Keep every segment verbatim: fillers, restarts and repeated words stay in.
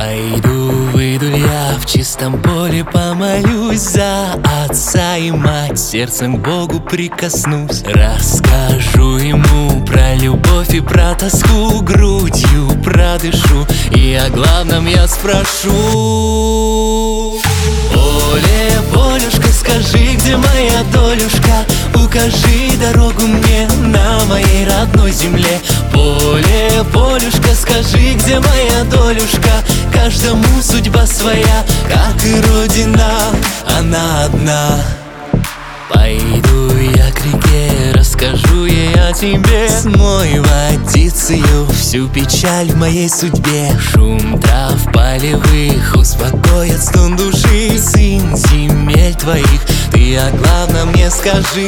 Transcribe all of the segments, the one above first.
Пойду, выйду я в чистом поле, помолюсь за отца и мать, сердцем к Богу прикоснусь. Расскажу ему про любовь и про тоску, грудью продышу, и о главном я спрошу. Поле, полюшка, скажи, где моя долюшка? Укажи дорогу мне на моей родной земле. Поле, полюшка, скажи, где моя долюшка? Каждому судьба своя, как и родина, она одна. Пойду я к реке, расскажу ей о тебе, смой водицею всю печаль в моей судьбе. Шум трав полевых успокоит стон души. Сын земель твоих, ты о главном мне скажи.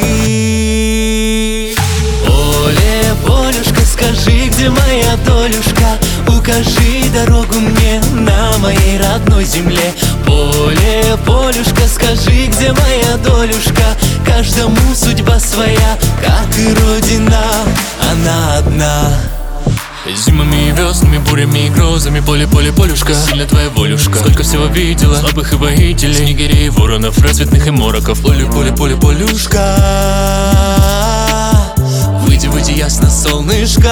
Поле, полюшка, скажи, где моя долюшка? Укажи дорогу мне на моей родной земле. Поле, полюшка, скажи, где моя долюшка? Каждому судьба своя, как и родина, она одна. Зимами и веснами, бурями и грозами, поле, поле, полюшка, сильно твоя волюшка. Сколько всего видела, слабых и воителей, снегирей, воронов, рассветных и мороков. Поле, поле, поле, полюшка, выйди, выйди, ясно, солнышко.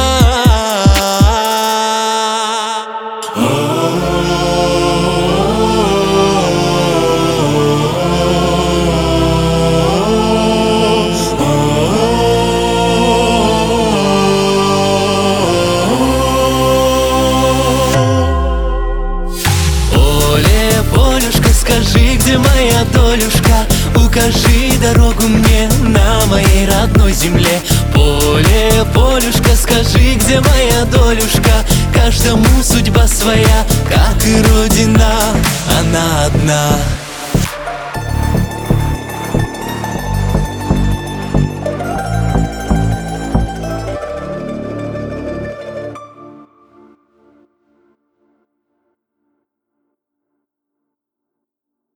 Скажи, где моя долюшка? Укажи дорогу мне на моей родной земле. Поле, полюшка, скажи, где моя долюшка? Каждому судьба своя, как и родина, она одна.